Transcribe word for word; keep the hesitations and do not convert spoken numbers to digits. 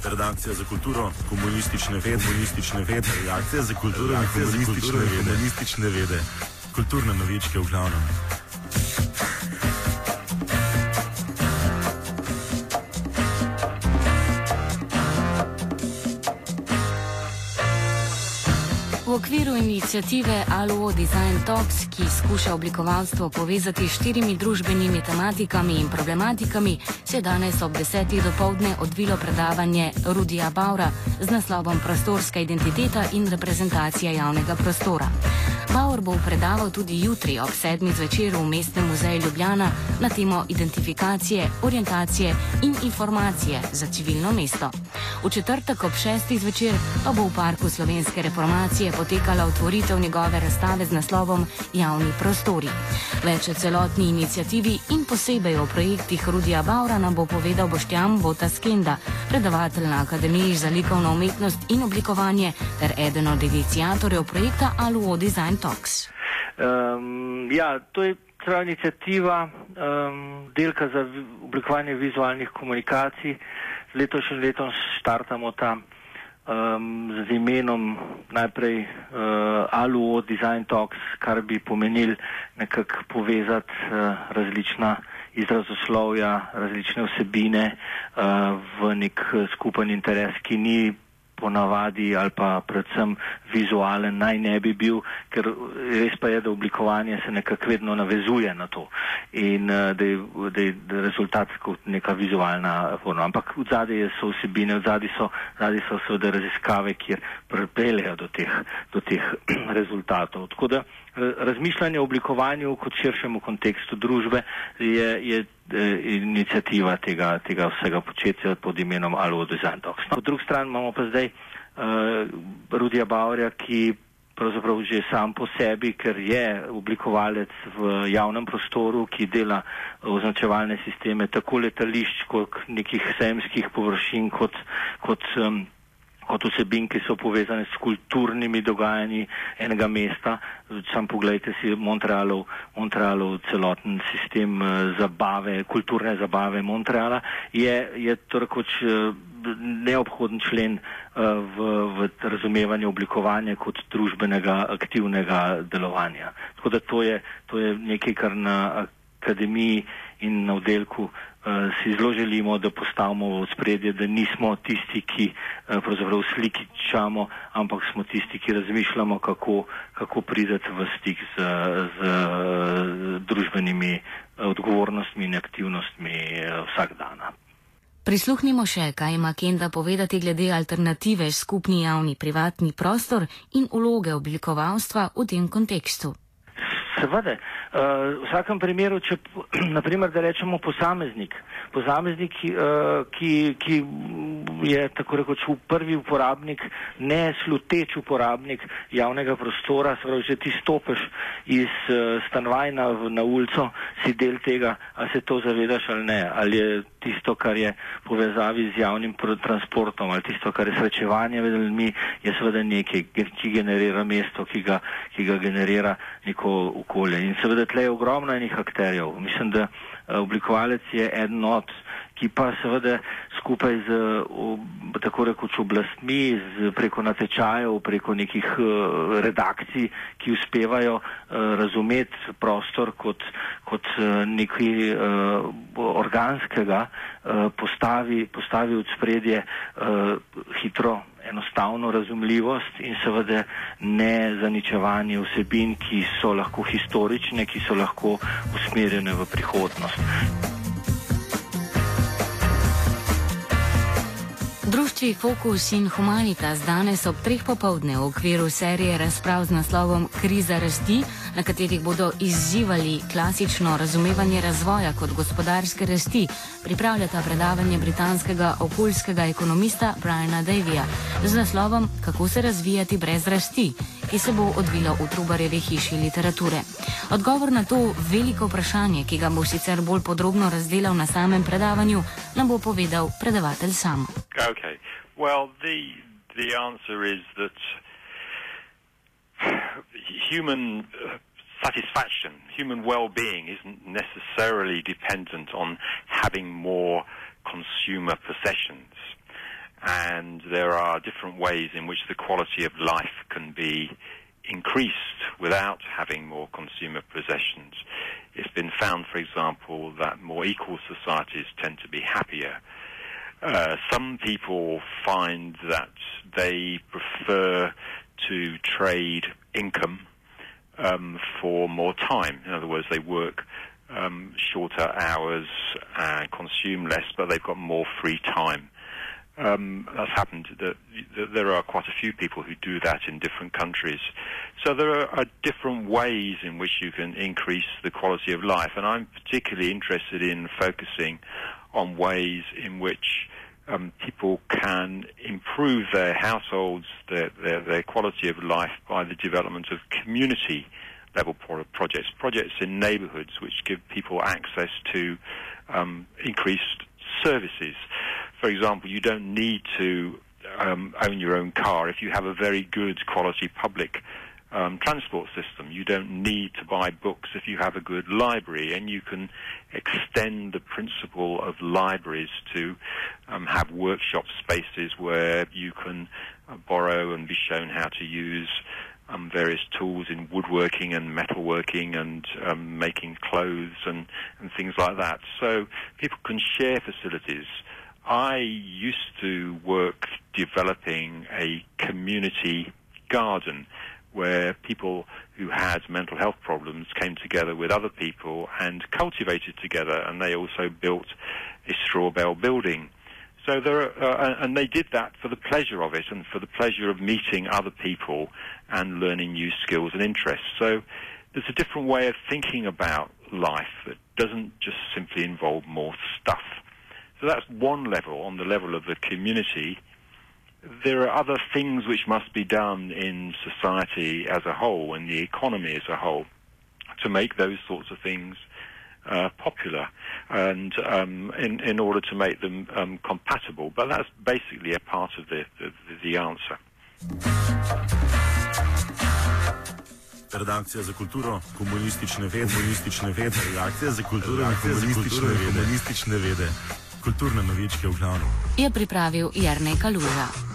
Redakcija za kulturo, komunistične vede, komunistične vede, redakcija za kulturo, komunistične vede, komunistične vede, kulturne novičke v glavnem. V okviru iniciative Aluo Design Talks, ki skuša oblikovalstvo povezati s štirimi družbenimi tematikami in problematikami, se je danes ob desetih dopoldne odvilo predavanje Rudija Baura z naslovom Prostorska identiteta in reprezentacija javnega prostora. Baur bo predaval tudi jutri ob sedmih zvečer v Mestnem muzeju Ljubljana na temo identifikacije, orientacije in informacije za civilno mesto. V četrtek ob šestih zvečer pa bo v Parku slovenske reformacije potekala otvoritev njegove razstave z naslovom Javni prostori. Več o celotni iniciativi in posebej o projektih Rudija Baura nam bo povedal Boštjan Bota Skenda, predavatelj na Akademiji za likovno umetnost in oblikovanje ter eden od iniciatorjev projekta Aluo Design Talks. Um, ja, to je prava inicijativa um, delka za oblikovanje vizualnih komunikacij. Z letošnjim letom štartamo tam um, z imenom najprej uh, Aluo Design Talks, kar bi pomenil nekako povezati uh, različna izrazoslovja, različne vsebine uh, v nek skupen interes, ki ni ponavadi ali pa predvsem vizualen, naj ne bi bil, ker res pa je, da oblikovanje se nekako vedno navezuje na to in da je, da je rezultat kot neka vizualna forma. Ampak v zadnje so vsebine, v zadnje so, so seveda raziskave, kjer pripeljejo do teh, do teh rezultatov. Tako da razmišljanje o oblikovanju kot širšemu kontekstu družbe je, je inicijativa tega, tega vsega početja pod imenom Aluo Design Talks. Po drugi strani imamo pa zdaj uh, Rudija Baurja, ki pravzaprav že sam po sebi, ker je oblikovalec v javnem prostoru, ki dela označevalne sisteme tako letališč kot nekih sejemskih površin, kot, kot um, kot vsebin, ki so povezane s kulturnimi dogajanji enega mesta. Sam pogledajte si Montrealov, Montrealov celoten sistem zabave, kulturne zabave Montreala, je, je torekoč neobhoden člen v, v razumevanju oblikovanja kot družbenega aktivnega delovanja. Tako da to je, to je nekaj, kar na akademiji in na oddelku Uh, si zelo želimo, da postavimo v spredje, da nismo tisti, ki uh, pravzaprav slikičamo, ampak smo tisti, ki razmišljamo, kako, kako prideti v stik z, z, z družbenimi odgovornostmi in aktivnostmi uh, vsak dana. Prisluhnimo še, kaj ima Kenda povedati glede alternative skupni javni privatni prostor in vloge oblikovalstva v tem kontekstu. Seveda, uh, v vsakem primeru, če naprimer, da rečemo posameznik, posameznik, uh, ki, ki je tako rekoč prvi uporabnik, ne sluteč uporabnik javnega prostora, se pravi, že ti stopiš iz uh, stanovanj na, na ulico, si del tega, ali se to zavedaš ali ne, ali je tisto, kar je povezavi z javnim transportom, ali tisto, kar je srečevanje med ljudmi, je seveda nekaj, ki generira mesto, ki ga, ki ga generira neko okolje. In seveda tle je ogromno enih akterjev. Mislim, da oblikovalec je eden od, ki pa seveda skupaj z tako rekoč oblastmi, z, preko natečajev, preko nekih uh, redakcij, ki uspevajo uh, razumeti prostor kot, kot uh, nekaj uh, organskega, uh, postavi, postavi v spredje uh, hitro, enostavno razumljivost in seveda ne zaničevanje vsebin, ki so lahko historične, ki so lahko usmerjene v prihodnost. Društvi Fokus in Humanitas danes ob treh popoldne v okviru serije razprav z naslovom Kriza rasti, na katerih bodo izzivali klasično razumevanje razvoja kot gospodarske rasti, pripravljata predavanje britanskega okoljskega ekonomista Briana Davyja z naslovom Kako se razvijati brez rasti, ki se bo odvilo v Trubarjevi hiši literature. Odgovor na to veliko vprašanje, ki ga bo sicer bolj podrobno razdelal na samem predavanju, nam bo povedal predavatelj sam. Okay. Well, the the answer is that human satisfaction, human well-being isn't necessarily dependent on having more consumer possessions. and there are different ways in which the quality of life can be increased without having more consumer possessions. It's been found, for example, that more equal societies tend to be happier. Uh, some people find that they prefer to trade income um, for more time. In other words, they work um, shorter hours and consume less, but they've got more free time. Um, that's happened. That, that there are quite a few people who do that in different countries. So there are, are different ways in which you can increase the quality of life, and I'm particularly interested in focusing on ways in which um, people can improve their households, their, their, their quality of life by the development of community level pro- projects, projects in neighbourhoods which give people access to um, increased services. For example, you don't need to um, own your own car if you have a very good quality public um, transport system. You don't need to buy books if you have a good library, and you can extend the principle of libraries to um, have workshop spaces where you can uh, borrow and be shown how to use um, various tools in woodworking and metalworking and um, making clothes and, and things like that. So people can share facilities. I used to work developing a community garden where people who had mental health problems came together with other people and cultivated together, and they also built a straw bale building. So there are, uh, and they did that for the pleasure of it and for the pleasure of meeting other people and learning new skills and interests. So there's a different way of thinking about life that doesn't just simply involve more stuff. So that's one level, on the level of the community. There are other things which must be done in society as a whole, in the economy as a whole, to make those sorts of things uh, popular and um, in, in order to make them um, compatible. But that's basically a part of the, the, the answer. Redakcija za kulturo, komunistične vede, komunistične vede, redakcija za kulturo, komunistične vede, komunistične vede. Kulturne novičke v glavnem. Je pripravil Jernej Kaluža.